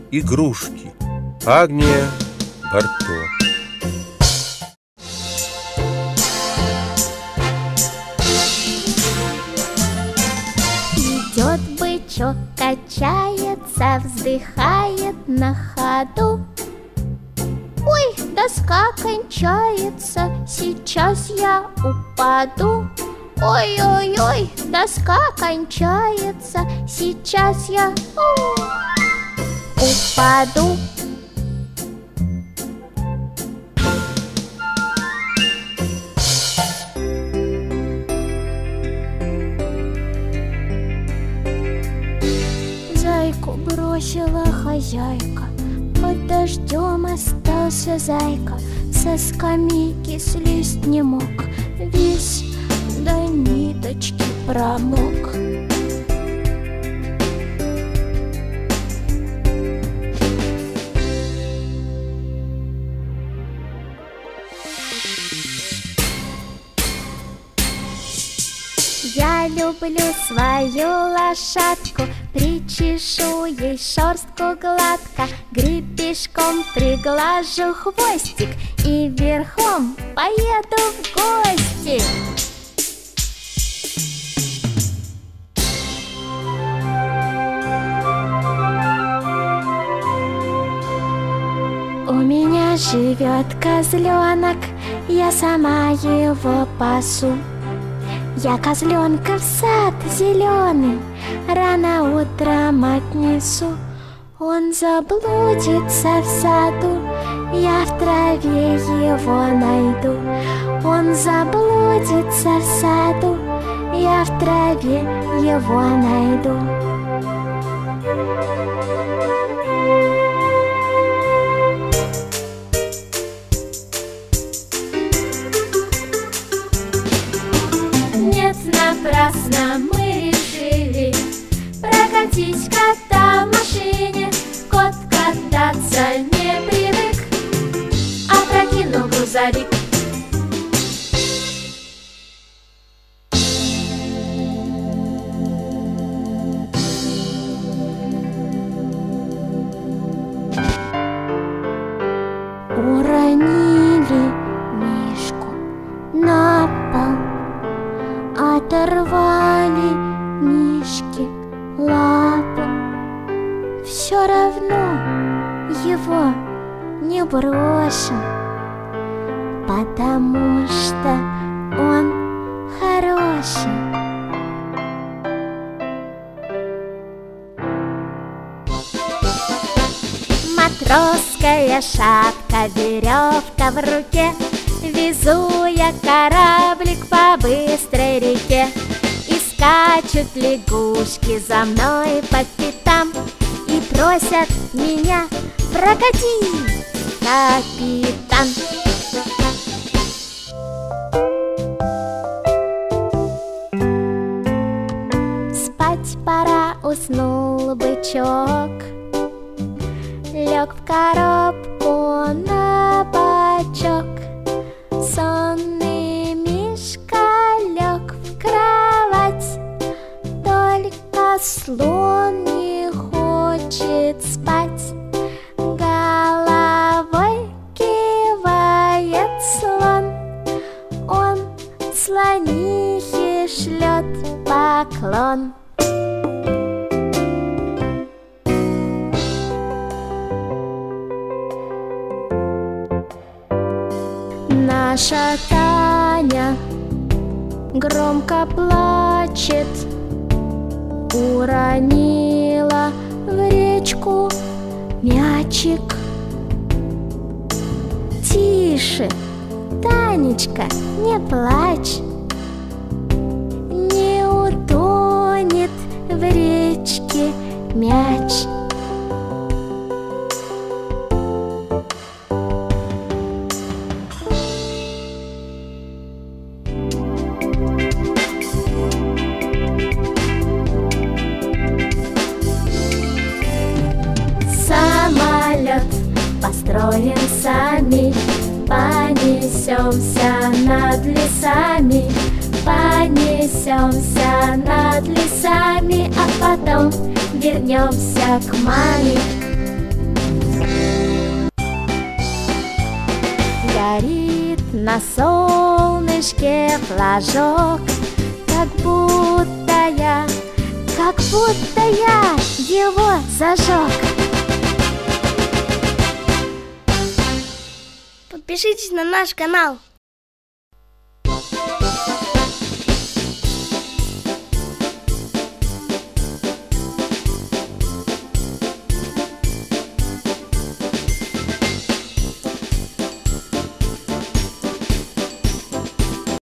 игрушки. Агния Барто. Идет бычок, качается, вздыхает на ходу. Ой, доска кончается, сейчас я упаду. Ой-ой-ой, доска кончается, сейчас я упаду. Зайку бросила хозяйка, под дождем остался зайка. Со скамейки слезть не мог, весь до ниточки промок. Я люблю свою лошадку, причешу ей шерстку гладко, гребешком приглажу хвостик и верхом поеду в гости. У меня живет козленок, я сама его пасу. Я козленка в сад зеленый рано утром отнесу. Он заблудится в саду, я в траве его найду. Он заблудится в саду, я в траве его найду. Напрасно мы решили прокатить кота в машине. Кот кататься не привык, опрокинул грузовик. Уронили мишку на пол, оторвали мишке лапу. Все равно его не брошу, потому что он хороший. Матросская шапка, веревка в руке, везу я кораблик по быстрой реке. И скачут лягушки за мной по пятам и просят меня: прокати, капитан. Спать пора, уснул бычок, лег в коробку на бочок. Сонный мишка лег в кровать, только слон не хочет спать. Головой кивает слон, он слонихе шлет поклон. Наша Таня громко плачет, уронила в речку мячик. Тише, Танечка, не плачь, не утонет в речке мяч. Построим сами, понесемся над лесами, понесемся над лесами, а потом вернемся к маме. горит на солнышке флажок. Как будто я его зажег. Подпишитесь на наш канал.